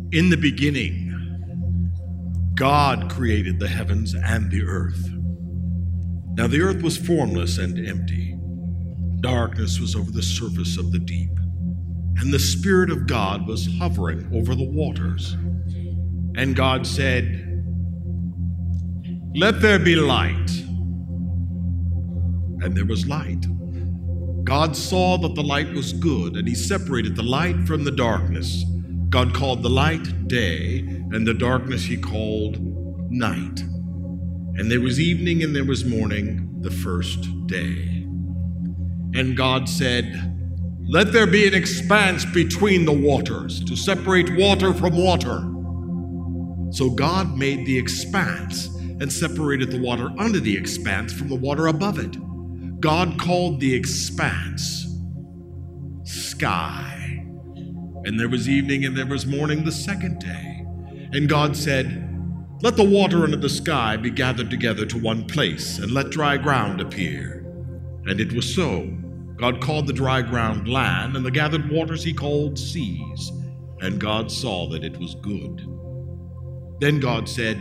In the beginning, God created the heavens and the earth. Now the earth was formless and empty. Darkness was over the surface of the deep, and the Spirit of God was hovering over the waters. And God said, "Let there be light." And there was light. God saw that the light was good, and he separated the light from the darkness. God called the light day, and the darkness he called night. And there was evening and there was morning, the first day. And God said, "Let there be an expanse between the waters, to separate water from water." So God made the expanse and separated the water under the expanse from the water above it. God called the expanse sky. And there was evening and there was morning, the second day. And God said, "Let the water under the sky be gathered together to one place, and let dry ground appear." And it was so. God called the dry ground land, and the gathered waters he called seas. And God saw that it was good. Then God said,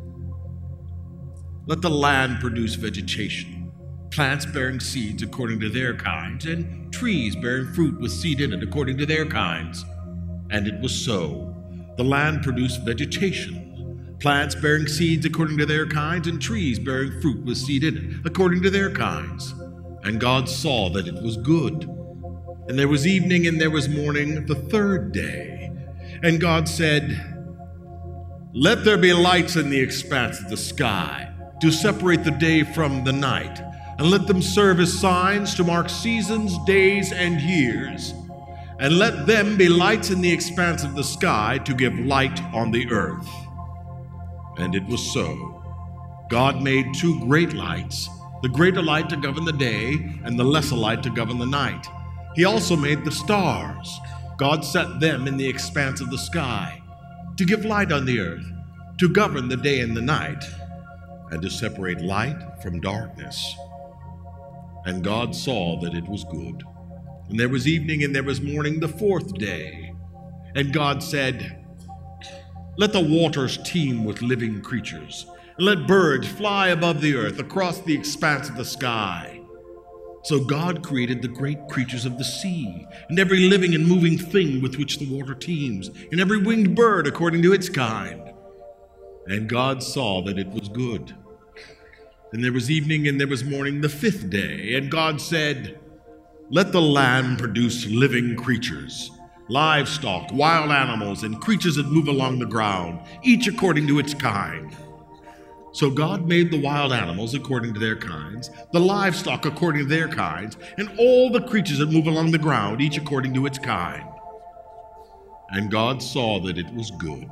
"Let the land produce vegetation, plants bearing seeds according to their kinds, and trees bearing fruit with seed in it according to their kinds." And it was so. The land produced vegetation, plants bearing seeds according to their kinds, and trees bearing fruit with seed in it according to their kinds. And God saw that it was good. And there was evening and there was morning, the third day. And God said, "Let there be lights in the expanse of the sky, to separate the day from the night, and let them serve as signs to mark seasons, days, and years. And let them be lights in the expanse of the sky to give light on the earth." And it was so. God made two great lights, the greater light to govern the day, and the lesser light to govern the night. He also made the stars. God set them in the expanse of the sky, to give light on the earth, to govern the day and the night, and to separate light from darkness. And God saw that it was good. And there was evening and there was morning, the fourth day. And God said, "Let the waters teem with living creatures, and let birds fly above the earth across the expanse of the sky." So God created the great creatures of the sea, and every living and moving thing with which the water teems, and every winged bird according to its kind. And God saw that it was good. And there was evening and there was morning, the fifth day. And God said, "Let the land produce living creatures, livestock, wild animals, and creatures that move along the ground, each according to its kind." So God made the wild animals according to their kinds, the livestock according to their kinds, and all the creatures that move along the ground, each according to its kind. And God saw that it was good.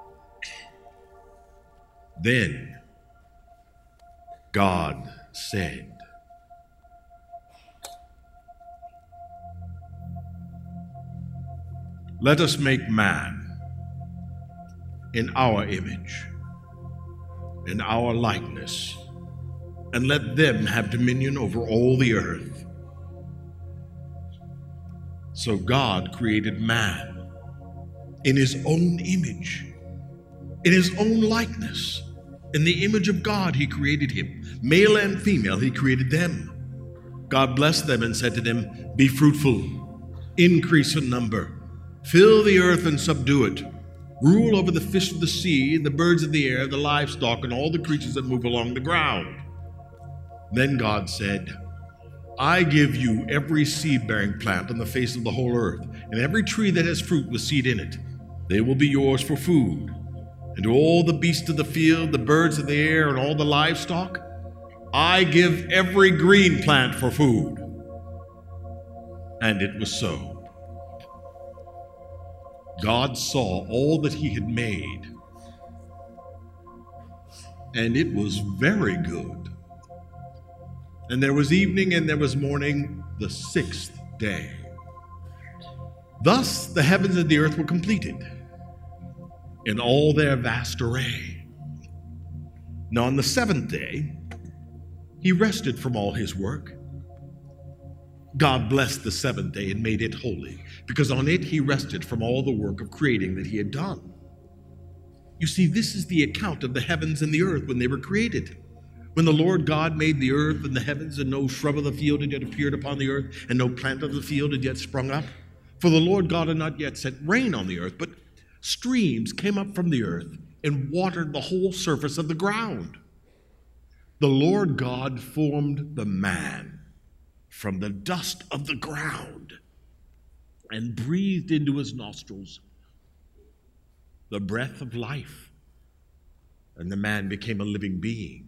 Then God said, "Let us make man in our image, in our likeness, and let them have dominion over all the earth." So God created man in his own image, in his own likeness. In the image of God he created him. Male and female he created them. God blessed them and said to them, "Be fruitful, increase in number, fill the earth and subdue it. Rule over the fish of the sea, the birds of the air, the livestock, and all the creatures that move along the ground." Then God said, "I give you every seed-bearing plant on the face of the whole earth, and every tree that has fruit with seed in it. They will be yours for food. And to all the beasts of the field, the birds of the air, and all the livestock, I give every green plant for food." And it was so. God saw all that he had made, and it was very good. And there was evening and there was morning, the sixth day. Thus the heavens and the earth were completed, in all their vast array. Now on the seventh day, he rested from all his work. God blessed the seventh day and made it holy, because on it he rested from all the work of creating that he had done. You see, this is the account of the heavens and the earth when they were created. When the Lord God made the earth and the heavens, and no shrub of the field had yet appeared upon the earth, and no plant of the field had yet sprung up. For the Lord God had not yet sent rain on the earth, but streams came up from the earth and watered the whole surface of the ground. The Lord God formed the man from the dust of the ground and breathed into his nostrils the breath of life, and the man became a living being.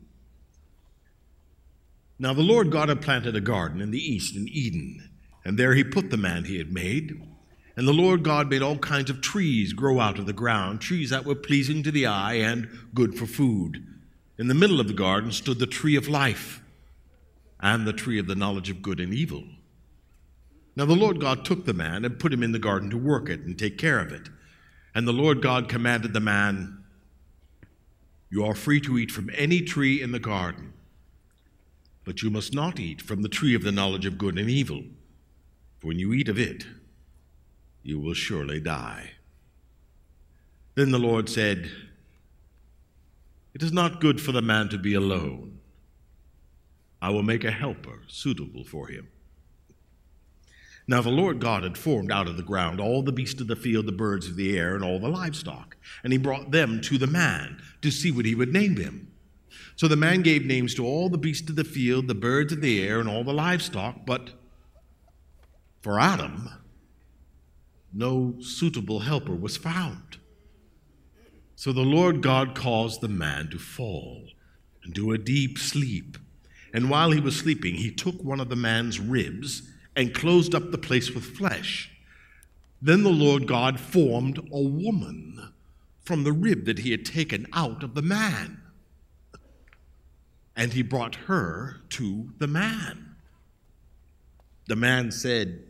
Now the Lord God had planted a garden in the east in Eden, and there he put the man he had made. And the Lord God made all kinds of trees grow out of the ground, trees that were pleasing to the eye and good for food. In the middle of the garden stood the tree of life and the tree of the knowledge of good and evil. Now the Lord God took the man and put him in the garden to work it and take care of it. And the Lord God commanded the man, "You are free to eat from any tree in the garden, but you must not eat from the tree of the knowledge of good and evil, for when you eat of it, you will surely die." Then the Lord said, "It is not good for the man to be alone. I will make a helper suitable for him." Now the Lord God had formed out of the ground all the beasts of the field, the birds of the air, and all the livestock, and he brought them to the man to see what he would name them. So the man gave names to all the beasts of the field, the birds of the air, and all the livestock, but for Adam, no suitable helper was found. So the Lord God caused the man to fall into a deep sleep. And while he was sleeping, he took one of the man's ribs and closed up the place with flesh. Then the Lord God formed a woman from the rib that he had taken out of the man, and he brought her to the man. The man said,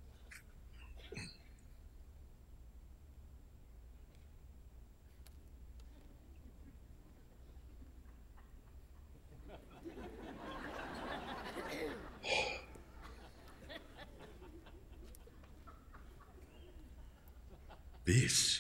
"This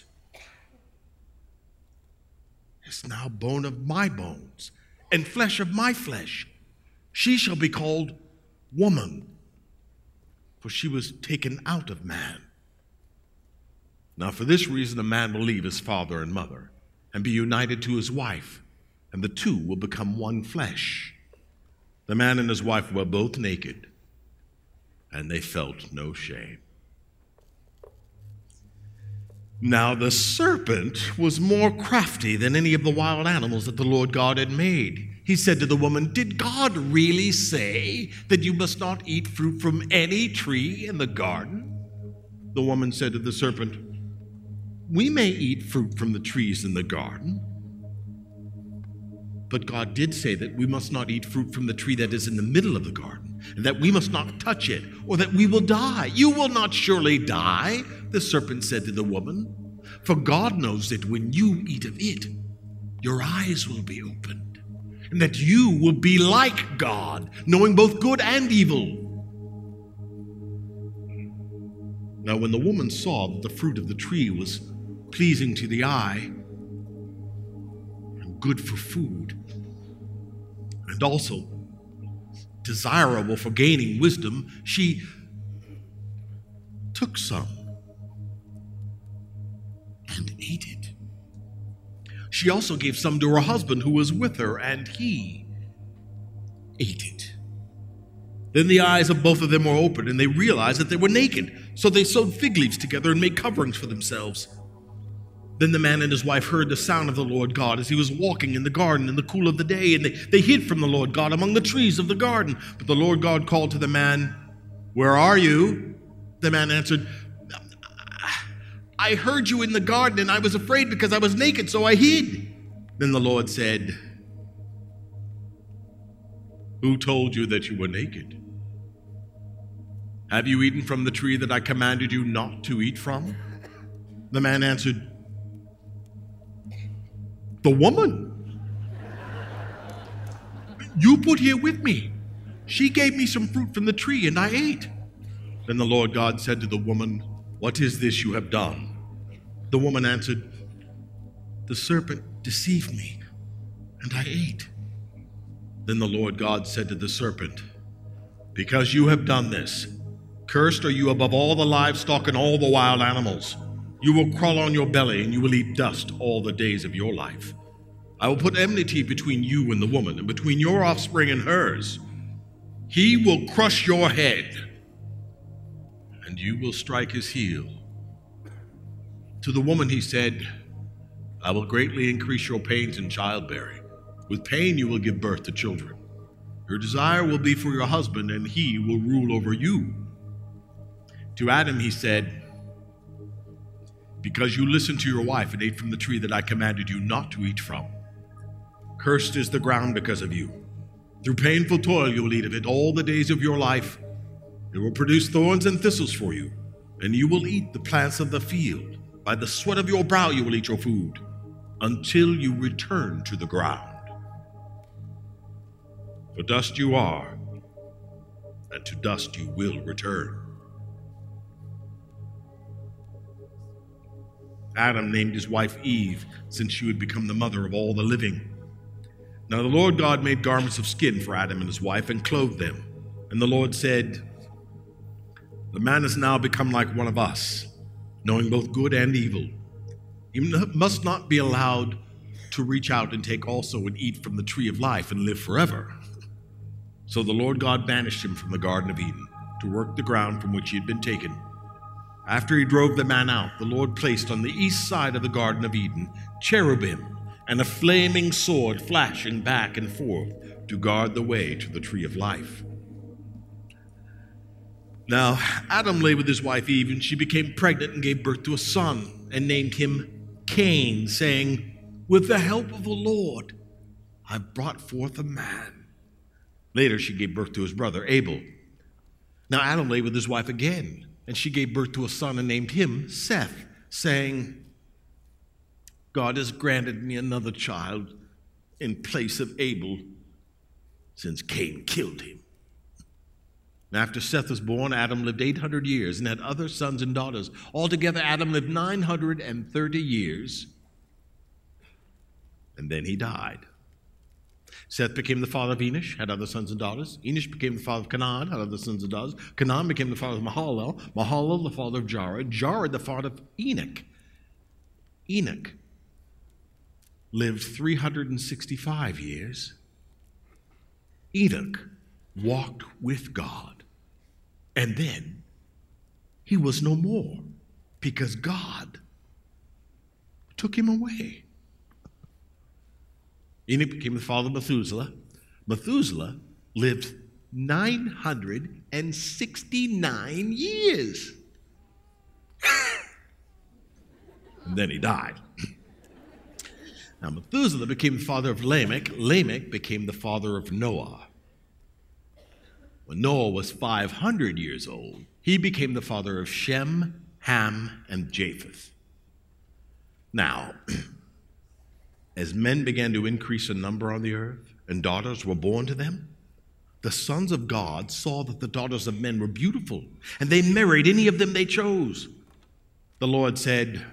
is now bone of my bones and flesh of my flesh. She shall be called woman, for she was taken out of man. Now for this reason a man will leave his father and mother and be united to his wife, and the two will become one flesh. The man and his wife were both naked, and they felt no shame. Now the serpent was more crafty than any of the wild animals that the Lord God had made. He said to the woman, "Did God really say that you must not eat fruit from any tree in the garden?" The woman said to the serpent, "We may eat fruit from the trees in the garden, but God did say that we must not eat fruit from the tree that is in the middle of the garden, and that we must not touch it, or that we will die." "You will not surely die," the serpent said to the woman, "for God knows that when you eat of it, your eyes will be opened, and that you will be like God, knowing both good and evil." Now when the woman saw that the fruit of the tree was pleasing to the eye, and good for food, and also desirable for gaining wisdom, she took some and ate it. She also gave some to her husband who was with her, and he ate it. Then the eyes of both of them were opened, and they realized that they were naked. So they sewed fig leaves together and made coverings for themselves. Then the man and his wife heard the sound of the Lord God as he was walking in the garden in the cool of the day, and they hid from the Lord God among the trees of the garden. But the Lord God called to the man, "Where are you?" The man answered, "I heard you in the garden, and I was afraid because I was naked, so I hid." Then the Lord said, "Who told you that you were naked? Have you eaten from the tree that I commanded you not to eat from?" The man answered, "The woman you put here with me, she gave me some fruit from the tree, and I ate." Then the Lord God said to the woman, "What is this you have done?" The woman answered, The serpent deceived me, and I ate." Then the Lord God said to the serpent, "Because you have done this, cursed are you above all the livestock and all the wild animals. You will crawl on your belly, and you will eat dust all the days of your life. I will put enmity between you and the woman, and between your offspring and hers. He will crush your head, and you will strike his heel." To the woman he said, "I will greatly increase your pains in childbearing. With pain you will give birth to children. Your desire will be for your husband, and he will rule over you." To Adam he said, "Because you listened to your wife and ate from the tree that I commanded you not to eat from, cursed is the ground because of you. Through painful toil you will eat of it all the days of your life. It will produce thorns and thistles for you, and you will eat the plants of the field. By the sweat of your brow you will eat your food, until you return to the ground. For dust you are, and to dust you will return." Adam named his wife Eve, since she would become the mother of all the living. Now the Lord God made garments of skin for Adam and his wife and clothed them. And the Lord said, "The man has now become like one of us, knowing both good and evil. He must not be allowed to reach out and take also and eat from the tree of life and live forever." So the Lord God banished him from the Garden of Eden to work the ground from which he had been taken. After he drove the man out, the Lord placed on the east side of the Garden of Eden cherubim and a flaming sword flashing back and forth to guard the way to the tree of life. Now Adam lay with his wife Eve, and she became pregnant and gave birth to a son, and named him Cain, saying, "With the help of the Lord, I brought forth a man." Later she gave birth to his brother Abel. Now Adam lay with his wife again, and she gave birth to a son and named him Seth, saying, "God has granted me another child in place of Abel, since Cain killed him." And after Seth was born, Adam lived 800 years and had other sons and daughters. Altogether, Adam lived 930 years, and then he died. Seth became the father of Enosh, had other sons and daughters. Enosh became the father of Canaan, had other sons and daughters. Canaan became the father of Mahalalel. Mahalalel, the father of Jared. Jared, the father of Enoch. Enoch lived 365 years. Enoch walked with God, and then he was no more because God took him away. Enoch became the father of Methuselah. Methuselah lived 969 years. And then he died. Now Methuselah became the father of Lamech. Lamech became the father of Noah. When Noah was 500 years old, he became the father of Shem, Ham, and Japheth. Now, as men began to increase in number on the earth, and daughters were born to them, the sons of God saw that the daughters of men were beautiful, and they married any of them they chose. The Lord said,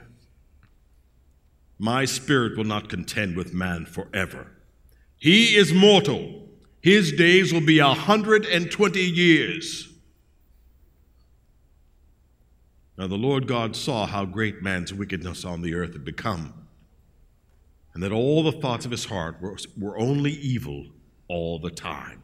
"My spirit will not contend with man forever. He is mortal. His days will be 120 years. Now the Lord God saw how great man's wickedness on the earth had become, and that all the thoughts of his heart were only evil all the time.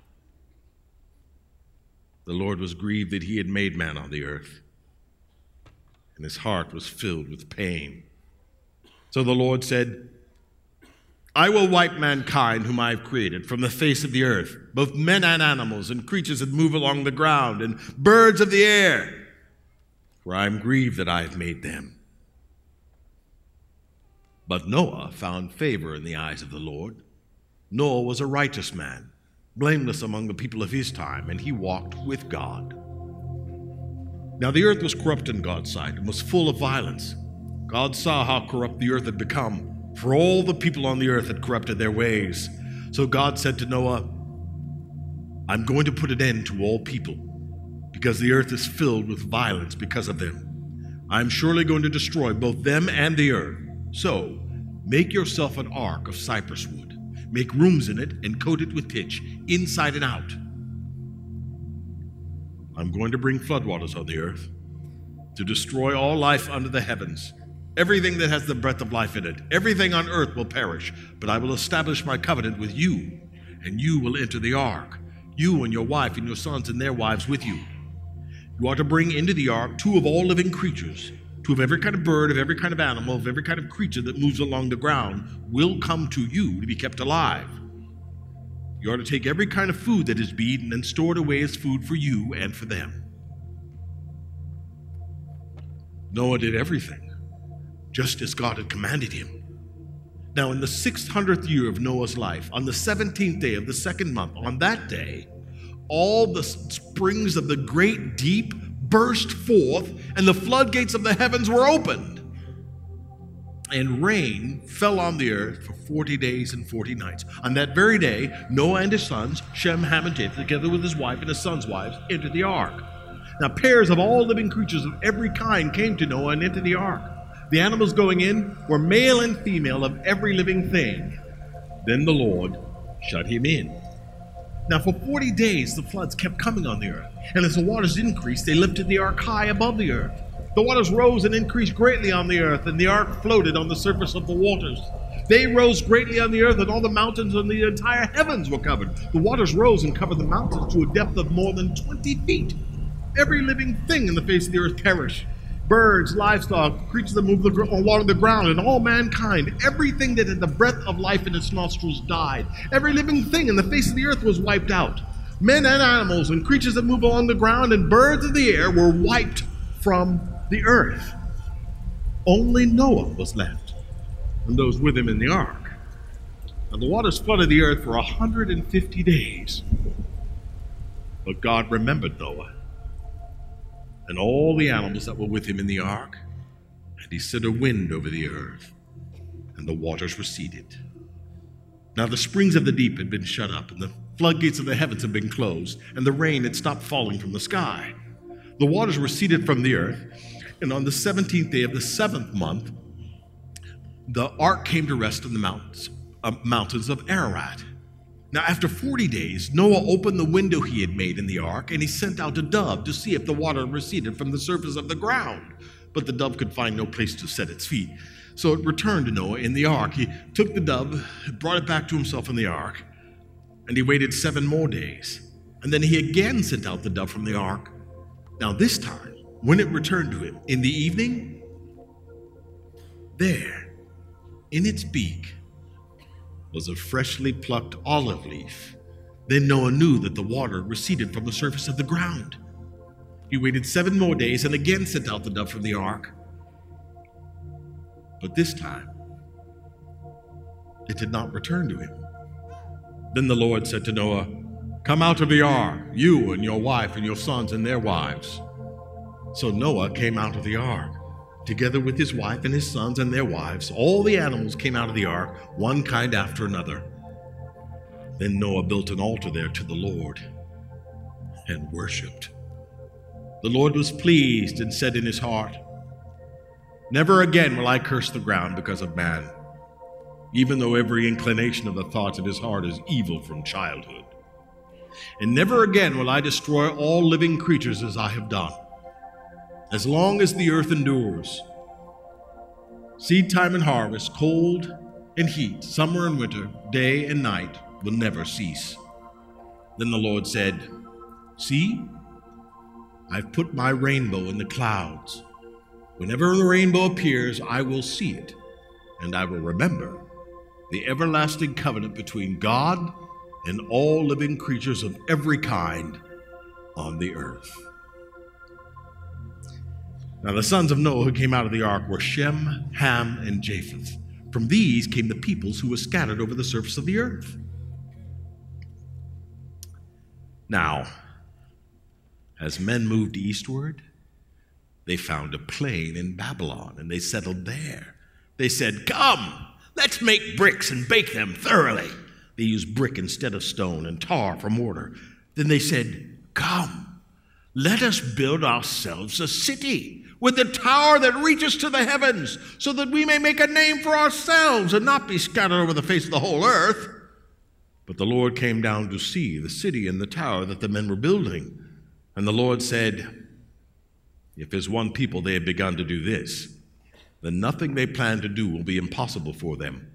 The Lord was grieved that he had made man on the earth, and his heart was filled with pain. So the Lord said, I will wipe mankind whom I have created from the face of the earth, both men and animals, and creatures that move along the ground, and birds of the air, for I am grieved that I have made them. But Noah found favor in the eyes of the Lord. Noah was a righteous man, blameless among the people of his time, and he walked with God. Now the earth was corrupt in God's sight and was full of violence. God saw how corrupt the earth had become, for all the people on the earth had corrupted their ways. So God said to Noah, I'm going to put an end to all people, because the earth is filled with violence because of them. I am surely going to destroy both them and the earth. So Make yourself an ark of cypress wood. Make rooms in it and coat it with pitch, inside and out. I'm going to bring floodwaters on the earth to destroy all life under the heavens. Everything that has the breath of life in it, everything on earth will perish, but I will establish my covenant with you, and you will enter the ark, you and your wife and your sons and their wives with you. You are to bring into the ark 2 of all living creatures, 2 of every kind of bird, of every kind of animal, of every kind of creature that moves along the ground will come to you to be kept alive. You are to take every kind of food that is eaten and store it away as food for you and for them. Noah did everything just as God had commanded him. Now, in the 600th year of Noah's life, on the 17th day of the 2nd month, on that day, all the springs of the great deep burst forth, and the floodgates of the heavens were opened. And rain fell on the earth for 40 days and 40 nights. On that very day, Noah and his sons, Shem, Ham, and Japheth, together with his wife and his sons' wives, entered the ark. Now, pairs of all living creatures of every kind came to Noah and entered the ark. The animals going in were male and female of every living thing. Then the Lord shut him in. Now for 40 days the floods kept coming on the earth, and as the waters increased, they lifted the ark high above the earth. The waters rose and increased greatly on the earth, and the ark floated on the surface of the waters. They rose greatly on the earth, and all the mountains and the entire heavens were covered. The waters rose and covered the mountains to a depth of more than 20 feet. Every living thing in the face of the earth perished. Birds, livestock, creatures that move along the ground, and all mankind, everything that had the breath of life in its nostrils died. Every living thing in the face of the earth was wiped out. Men and animals and creatures that move along the ground and birds of the air were wiped from the earth. Only Noah was left, and those with him in the ark. And the waters flooded the earth for 150 days. But God remembered Noah and all the animals that were with him in the ark, and he sent a wind over the earth, and the waters receded. Now the springs of the deep had been shut up, and the floodgates of the heavens had been closed, and the rain had stopped falling from the sky. The waters receded from the earth, and on the 17th day of the 7th month, the ark came to rest in the mountains of Ararat. Now, after 40 days, Noah opened the window he had made in the ark, and he sent out a dove to see if the water receded from the surface of the ground. But the dove could find no place to set its feet. So it returned to Noah in the ark. He took the dove, brought it back to himself in the ark, and he waited 7 more days. And then he again sent out the dove from the ark. Now this time, when it returned to him in the evening, there, in its beak, was a freshly plucked olive leaf. Then Noah knew that the water receded from the surface of the ground. He waited 7 more days and again sent out the dove from the ark. But this time, it did not return to him. Then the Lord said to Noah, "Come out of the ark, you and your wife and your sons and their wives." So Noah came out of the ark, together with his wife and his sons and their wives. All the animals came out of the ark, one kind after another. Then Noah built an altar there to the Lord and worshipped. The Lord was pleased and said in his heart, "Never again will I curse the ground because of man, even though every inclination of the thoughts of his heart is evil from childhood. And never again will I destroy all living creatures as I have done, as long as the earth endures. Seed time and harvest, cold and heat, summer and winter, day and night will never cease." Then the Lord said, "See, I've put my rainbow in the clouds. Whenever the rainbow appears, I will see it, and I will remember the everlasting covenant between God and all living creatures of every kind on the earth." Now the sons of Noah who came out of the ark were Shem, Ham, and Japheth. From these came the peoples who were scattered over the surface of the earth. Now, as men moved eastward, they found a plain in Babylon, and they settled there. They said, "Come, let's make bricks and bake them thoroughly." They used brick instead of stone and tar for mortar. Then they said, "Come, Let us build ourselves a city with a tower that reaches to the heavens, so that we may make a name for ourselves and not be scattered over the face of the whole earth." But the Lord came down to see the city and the tower that the men were building. And the Lord said, "If as one people they have begun to do this, then nothing they plan to do will be impossible for them.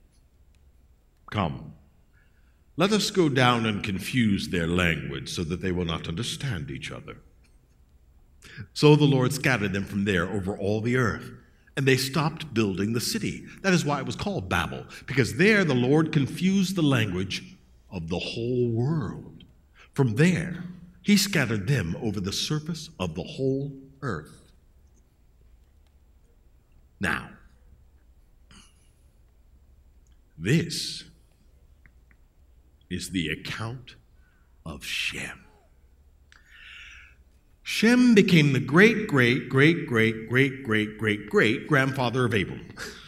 Come, let us go down and confuse their language so that they will not understand each other." So the Lord scattered them from there over all the earth, and they stopped building the city. That is why it was called Babel, because there the Lord confused the language of the whole world. From there, he scattered them over the surface of the whole earth. Now, this is the account of Shem. Shem became the great-great-great-great-great-great-great-grandfather of Abram.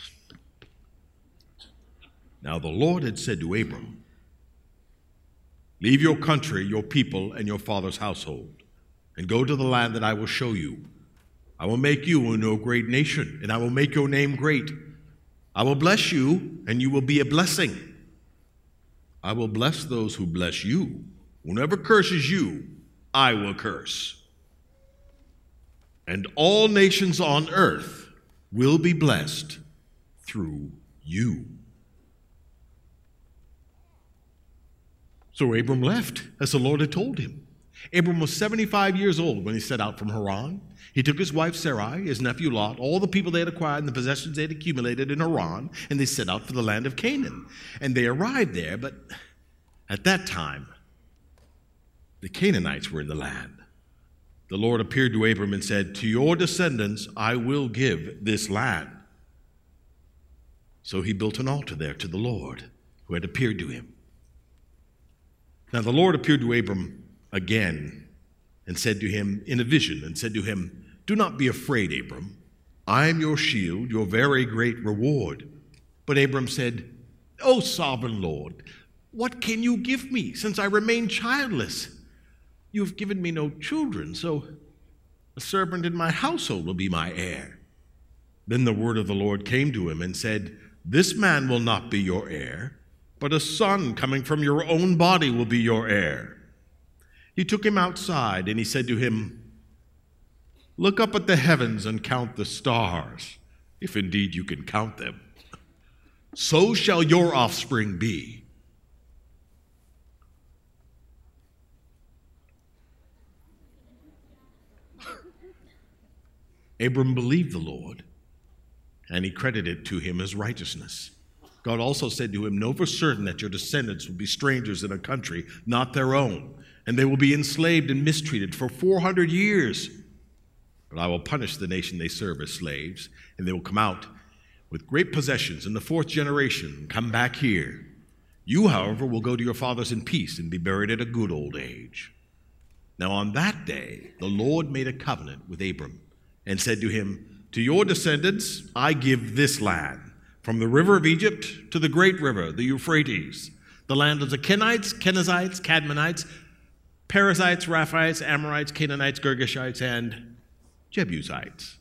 Now the Lord had said to Abram, "Leave your country, your people, and your father's household, and go to the land that I will show you. I will make you into a great nation, and I will make your name great. I will bless you, and you will be a blessing. I will bless those who bless you. Whoever curses you, I will curse. And all nations on earth will be blessed through you." So Abram left, as the Lord had told him. Abram was 75 years old when he set out from Haran. He took his wife Sarai, his nephew Lot, all the people they had acquired and the possessions they had accumulated in Haran, and they set out for the land of Canaan. And they arrived there, but at that time, the Canaanites were in the land. The Lord appeared to Abram and said, "To your descendants I will give this land." So he built an altar there to the Lord who had appeared to him. Now the Lord appeared to Abram again and said to him in a vision, and said to him, "Do not be afraid, Abram. I am your shield, your very great reward." But Abram said, "O sovereign Lord, what can you give me, since I remain childless? You have given me no children, so a servant in my household will be my heir." Then the word of the Lord came to him and said, "This man will not be your heir, but a son coming from your own body will be your heir." He took him outside, and he said to him, "Look up at the heavens and count the stars, if indeed you can count them. So shall your offspring be." Abram believed the Lord, and he credited it to him as righteousness. God also said to him, "Know for certain that your descendants will be strangers in a country not their own, and they will be enslaved and mistreated for 400 years. But I will punish the nation they serve as slaves, and they will come out with great possessions in the 4th generation and come back here. You, however, will go to your fathers in peace and be buried at a good old age." Now on that day, the Lord made a covenant with Abram and said to him, "To your descendants I give this land, from the river of Egypt to the great river, the Euphrates, the land of the Kenites, Kenizzites, Cadmonites, Perizzites, Rephaites, Amorites, Canaanites, Girgashites, and Jebusites."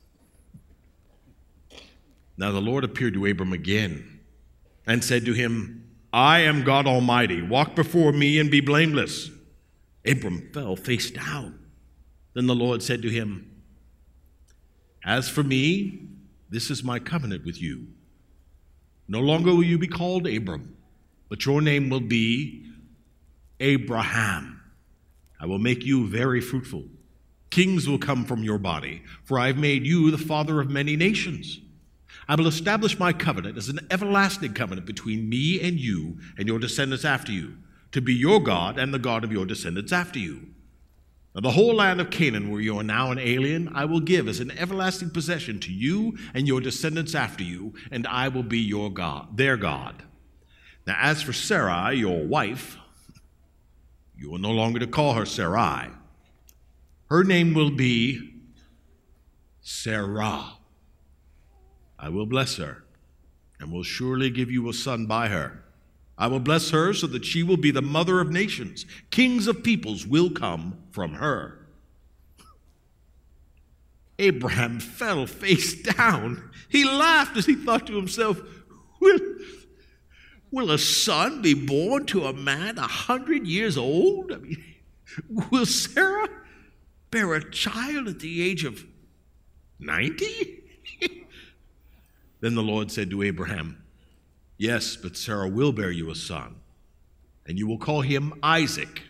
Now the Lord appeared to Abram again and said to him, "I am God Almighty. Walk before me and be blameless." Abram fell face down. Then the Lord said to him, "As for me, this is my covenant with you. No longer will you be called Abram, but your name will be Abraham. I will make you very fruitful. Kings will come from your body, for I have made you the father of many nations. I will establish my covenant as an everlasting covenant between me and you and your descendants after you, to be your God and the God of your descendants after you. Now the whole land of Canaan, where you are now an alien, I will give as an everlasting possession to you and your descendants after you, and I will be your God, their God. Now as for Sarai, your wife, you are no longer to call her Sarai. Her name will be Sarah. I will bless her, and will surely give you a son by her. I will bless her so that she will be the mother of nations. Kings of peoples will come from her. Abraham fell face down. He laughed as he thought to himself, will a son be born to a man 100 years old? I mean, will Sarah bear a child at the age of 90? Then the Lord said to Abraham, yes, but Sarah will bear you a son, and you will call him Isaac.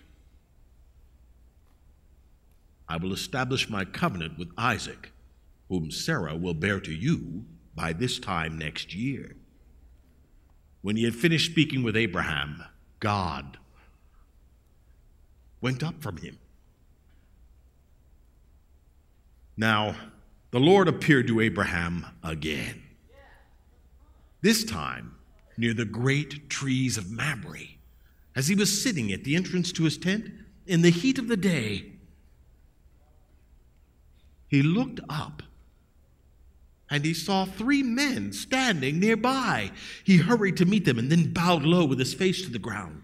I will establish my covenant with Isaac, whom Sarah will bear to you by this time next year. When he had finished speaking with Abraham, God went up from him. Now, the Lord appeared to Abraham again, this time near the great trees of Mamre, as he was sitting at the entrance to his tent in the heat of the day. He looked up, and he saw 3 men standing nearby. He hurried to meet them and then bowed low with his face to the ground.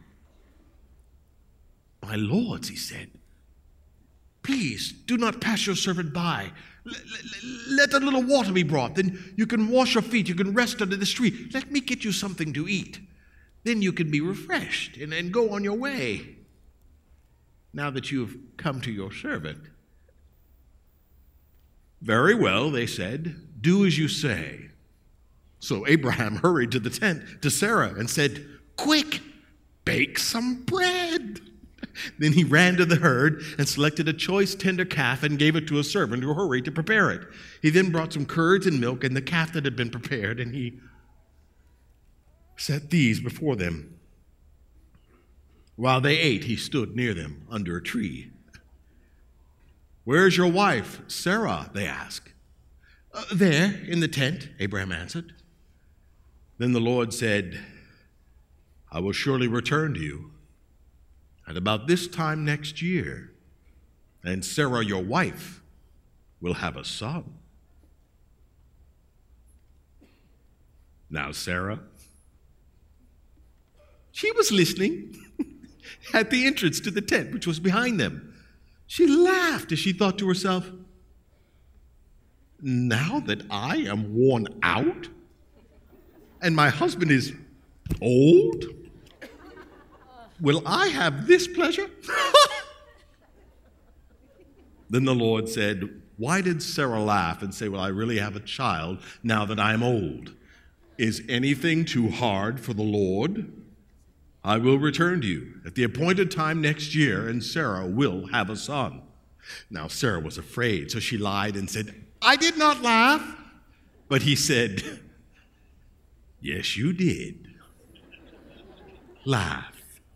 My lords, he said, please do not pass your servant by. Let a little water be brought. Then you can wash your feet. You can rest under this tree. Let me get you something to eat. Then you can be refreshed and go on your way, now that you have come to your servant. Very well, they said, do as you say. So Abraham hurried to the tent to Sarah and said, quick, bake some bread. Then he ran to the herd and selected a choice tender calf and gave it to a servant who hurried to prepare it. He then brought some curds and milk and the calf that had been prepared, and he set these before them. While they ate, he stood near them under a tree. Where's your wife, Sarah? They asked. There, in the tent, Abraham answered. Then the Lord said, I will surely return to you at about this time next year, and Sarah, your wife, will have a son. Now, Sarah, she was listening at the entrance to the tent, which was behind them. She laughed as she thought to herself, now that I am worn out and my husband is old, will I have this pleasure? Then the Lord said, why did Sarah laugh and say, well, I really have a child now that I am old? Is anything too hard for the Lord? I will return to you at the appointed time next year, and Sarah will have a son. Now Sarah was afraid, so she lied and said, I did not laugh. But he said, yes, you did. Laugh.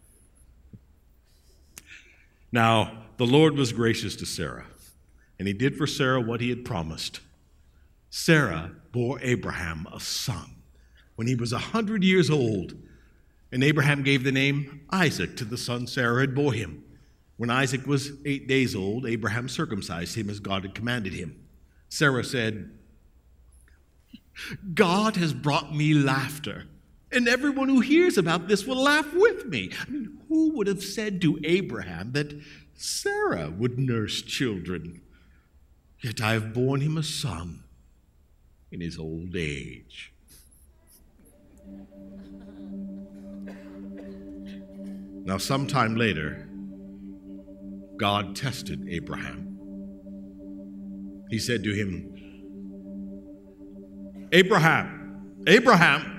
Now, the Lord was gracious to Sarah, and he did for Sarah what he had promised. Sarah bore Abraham a son when he was 100 years old, and Abraham gave the name Isaac to the son Sarah had bore him. When Isaac was 8 days old, Abraham circumcised him as God had commanded him. Sarah said, God has brought me laughter, and everyone who hears about this will laugh with me. I mean, who would have said to Abraham that Sarah would nurse children? Yet I have borne him a son in his old age. Now, sometime later, God tested Abraham. He said to him, Abraham, Abraham.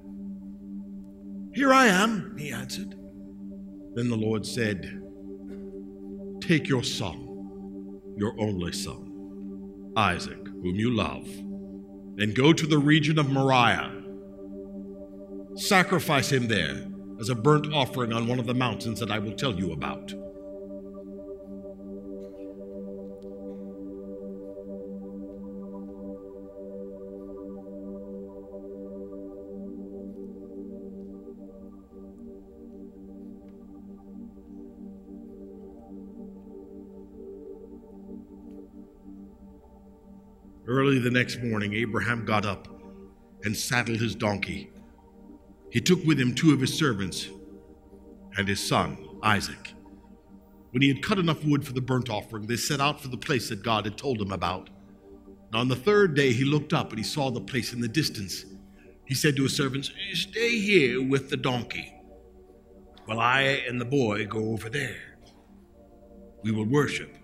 Here I am, he answered. Then the Lord said, take your son, your only son, Isaac, whom you love, and go to the region of Moriah. Sacrifice him there as a burnt offering on one of the mountains that I will tell you about. Early the next morning, Abraham got up and saddled his donkey. He took with him 2 of his servants and his son, Isaac. When he had cut enough wood for the burnt offering, they set out for the place that God had told him about. On the third day he looked up and he saw the place in the distance. He said to his servants, "Stay here with the donkey, while I and the boy go over there. We will worship,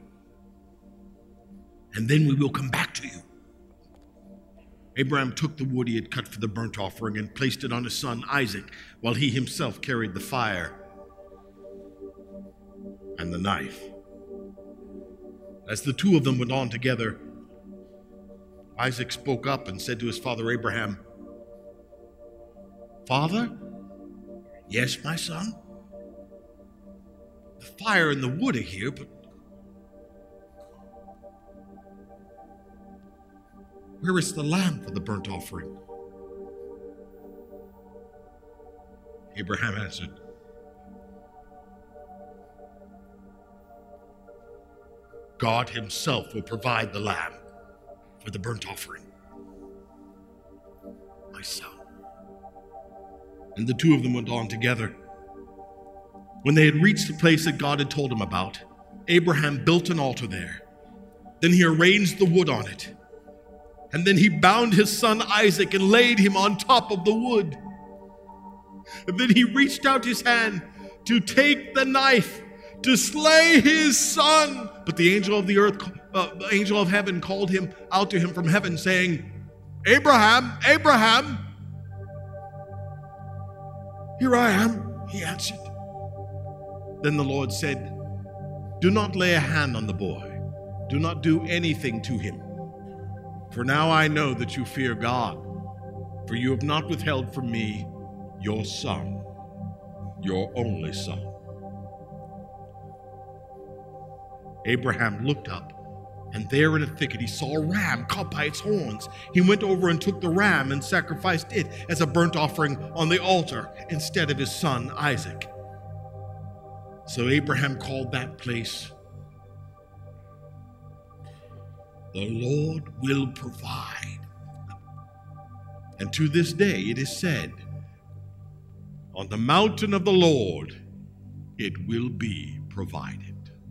and then we will come back to you." Abraham took the wood he had cut for the burnt offering and placed it on his son Isaac, while he himself carried the fire and the knife. As the two of them went on together, Isaac spoke up and said to his father Abraham, "Father?" "Yes, my son?" "The fire and the wood are here, but where is the lamb for the burnt offering?" Abraham answered, "God himself will provide the lamb for the burnt offering, my son." And the two of them went on together. When they had reached the place that God had told him about, Abraham built an altar there. Then he arranged the wood on it. And then he bound his son Isaac and laid him on top of the wood. And then he reached out his hand to take the knife to slay his son. But the angel of heaven called him out to him from heaven, saying, "Abraham, Abraham." "Here I am," he answered. Then the Lord said, "Do not lay a hand on the boy. Do not do anything to him. For now I know that you fear God, for you have not withheld from me your son, your only son." Abraham looked up, and there in a thicket he saw a ram caught by its horns. He went over and took the ram and sacrificed it as a burnt offering on the altar instead of his son Isaac. So Abraham called that place, "The Lord will provide." And to this day it is said, "On the mountain of the Lord it will be provided."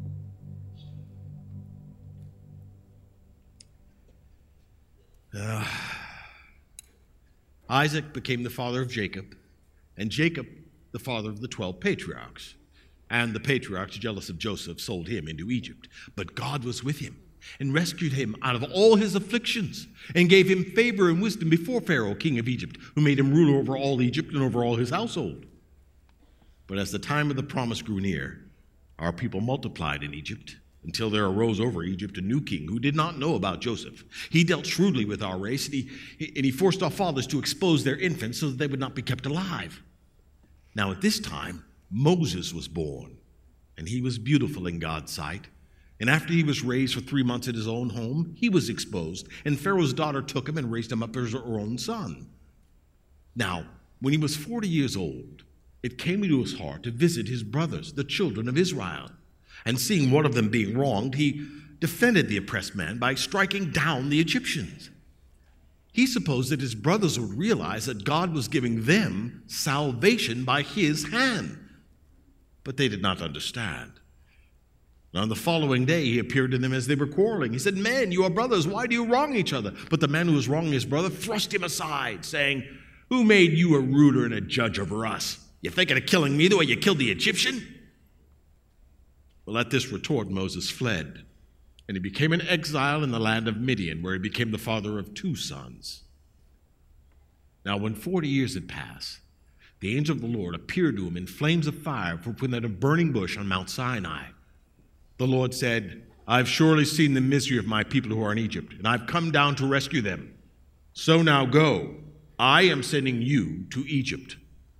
Isaac became the father of Jacob, and Jacob the father of the 12 patriarchs. And the patriarchs, jealous of Joseph, sold him into Egypt. But God was with him and rescued him out of all his afflictions and gave him favor and wisdom before Pharaoh, king of Egypt, who made him ruler over all Egypt and over all his household. But as the time of the promise grew near, our people multiplied in Egypt, until there arose over Egypt a new king who did not know about Joseph. He dealt shrewdly with our race, and he forced our fathers to expose their infants so that they would not be kept alive. Now at this time, Moses was born, and he was beautiful in God's sight. And after he was raised for 3 months at his own home, he was exposed, and Pharaoh's daughter took him and raised him up as her own son. Now, when he was 40 years old, it came into his heart to visit his brothers, the children of Israel. And seeing one of them being wronged, he defended the oppressed man by striking down the Egyptians. He supposed that his brothers would realize that God was giving them salvation by his hand. But they did not understand. Now, on the following day, he appeared to them as they were quarreling. He said, "Men, you are brothers. Why do you wrong each other?" But the man who was wronging his brother thrust him aside, saying, "Who made you a ruler and a judge over us? You thinking of killing me the way you killed the Egyptian?" Well, at this retort, Moses fled, and he became an exile in the land of Midian, where he became the father of 2 sons. Now, when 40 years had passed, the angel of the Lord appeared to him in flames of fire from within a burning bush on Mount Sinai. The Lord said, "I've surely seen the misery of my people who are in Egypt, and I've come down to rescue them. So now go, I am sending you to Egypt."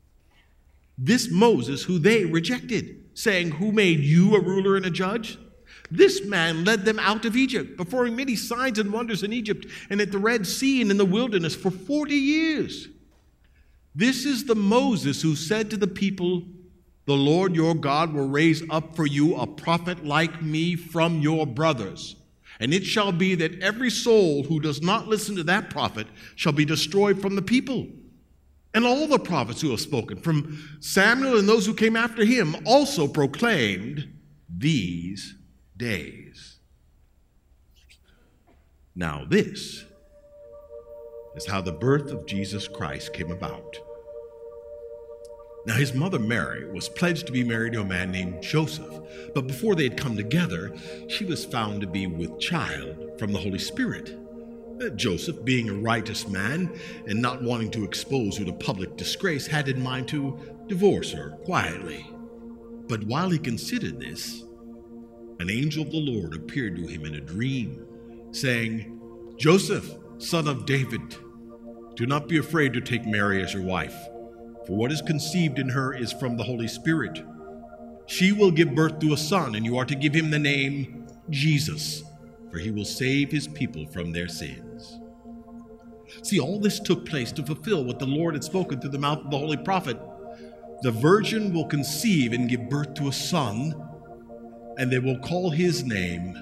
This Moses, who they rejected, saying, "Who made you a ruler and a judge?" This man led them out of Egypt, performing many signs and wonders in Egypt and at the Red Sea and in the wilderness for 40 years. This is the Moses who said to the people, "The Lord your God will raise up for you a prophet like me from your brothers. And it shall be that every soul who does not listen to that prophet shall be destroyed from the people." And all the prophets who have spoken, from Samuel and those who came after him, also proclaimed these days. Now this is how the birth of Jesus Christ came about. Now his mother Mary was pledged to be married to a man named Joseph, but before they had come together, she was found to be with child from the Holy Spirit. Joseph, being a righteous man and not wanting to expose her to public disgrace, had in mind to divorce her quietly. But while he considered this, an angel of the Lord appeared to him in a dream, saying, "Joseph, son of David, do not be afraid to take Mary as your wife, for what is conceived in her is from the Holy Spirit. She will give birth to a son, and you are to give him the name Jesus, for he will save his people from their sins." See, all this took place to fulfill what the Lord had spoken through the mouth of the holy prophet. The virgin will conceive and give birth to a son, and they will call his name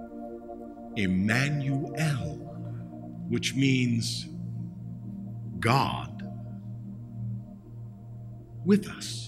Emmanuel, which means God with us.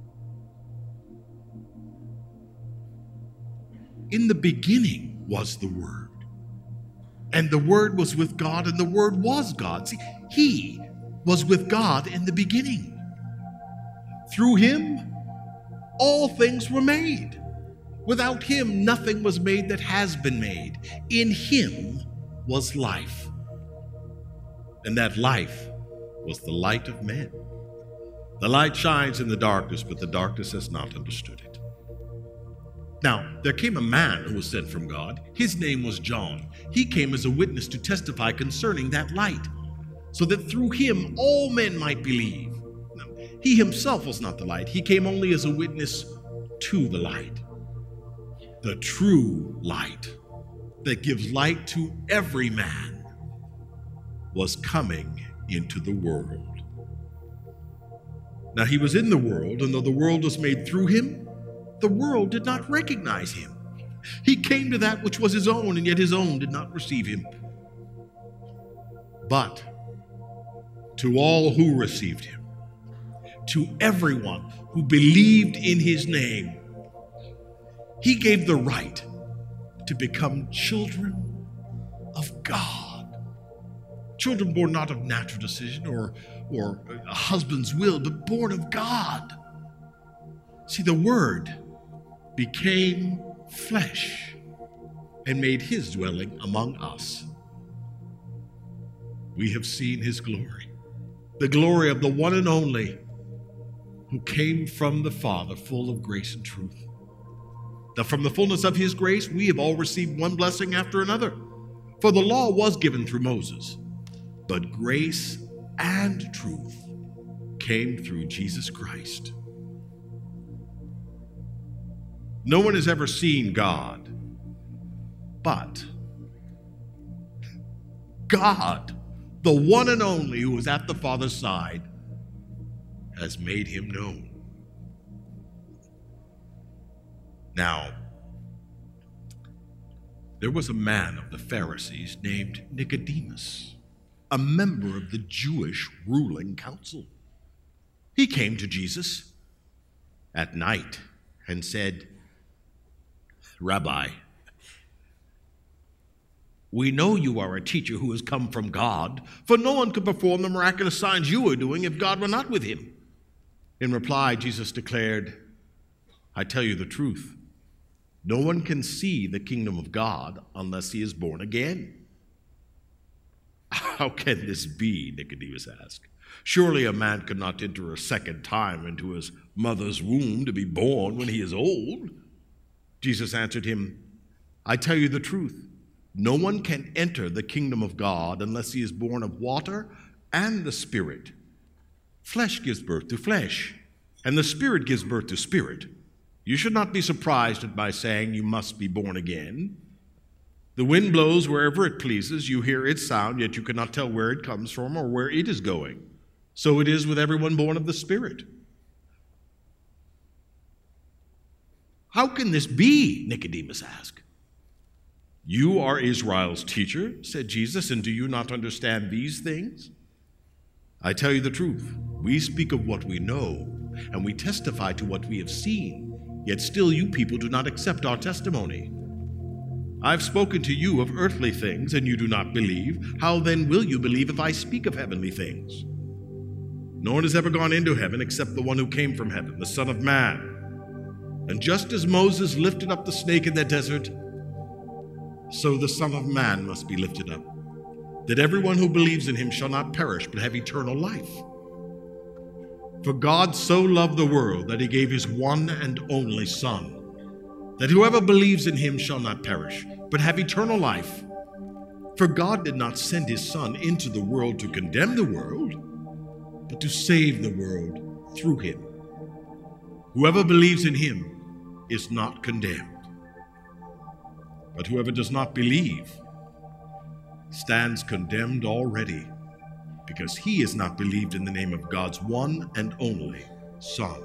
In the beginning was the Word, and the Word was with God, and the Word was God. See, he was with God in the beginning. Through him, all things were made. Without him, nothing was made that has been made. In him was life, and that life was the light of men. The light shines in the darkness, but the darkness has not understood it. Now, there came a man who was sent from God. His name was John. He came as a witness to testify concerning that light, so that through him all men might believe. Now, he himself was not the light. He came only as a witness to the light. The true light that gives light to every man was coming into the world. Now he was in the world, and though the world was made through him, the world did not recognize him. He came to that which was his own, and yet his own did not receive him. But to all who received him, to everyone who believed in his name, he gave the right to become children of God. Children born not of natural decision or a husband's will, but born of God. See, the Word became flesh and made his dwelling among us. We have seen his glory, the glory of the one and only who came from the Father, full of grace and truth. That from the fullness of his grace, we have all received one blessing after another. For the law was given through Moses, but grace and truth came through Jesus Christ. No one has ever seen God, but God, the one and only who is at the Father's side, has made him known. Now, there was a man of the Pharisees named Nicodemus, a member of the Jewish ruling council. He came to Jesus at night and said, "Rabbi, we know you are a teacher who has come from God, for no one could perform the miraculous signs you are doing if God were not with him." In reply, Jesus declared, "I tell you the truth. No one can see the kingdom of God unless he is born again." "How can this be?" Nicodemus asked. "Surely a man could not enter a second time into his mother's womb to be born when he is old." Jesus answered him, "I tell you the truth. No one can enter the kingdom of God unless he is born of water and the Spirit. Flesh gives birth to flesh, and the Spirit gives birth to spirit. You should not be surprised at my saying you must be born again. The wind blows wherever it pleases. You hear its sound, yet you cannot tell where it comes from or where it is going. So it is with everyone born of the Spirit." "How can this be?" Nicodemus asked. "You are Israel's teacher," said Jesus, "and do you not understand these things? I tell you the truth. We speak of what we know, and we testify to what we have seen, yet still you people do not accept our testimony. I've spoken to you of earthly things, and you do not believe. How then will you believe if I speak of heavenly things? No one has ever gone into heaven except the one who came from heaven, the Son of Man. And just as Moses lifted up the snake in the desert, so the Son of Man must be lifted up, that everyone who believes in him shall not perish, but have eternal life. For God so loved the world that he gave his one and only Son, that whoever believes in him shall not perish, but have eternal life. For God did not send his Son into the world to condemn the world, but to save the world through him. Whoever believes in him is not condemned. But whoever does not believe stands condemned already, because he has not believed in the name of God's one and only Son.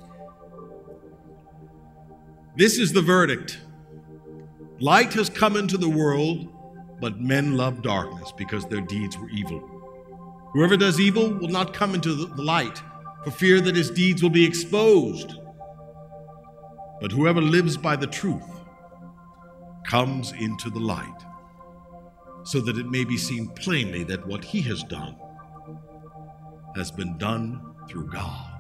This is the verdict. Light has come into the world, but men love darkness because their deeds were evil. Whoever does evil will not come into the light, for fear that his deeds will be exposed. But whoever lives by the truth comes into the light, so that it may be seen plainly that what he has done has been done through God.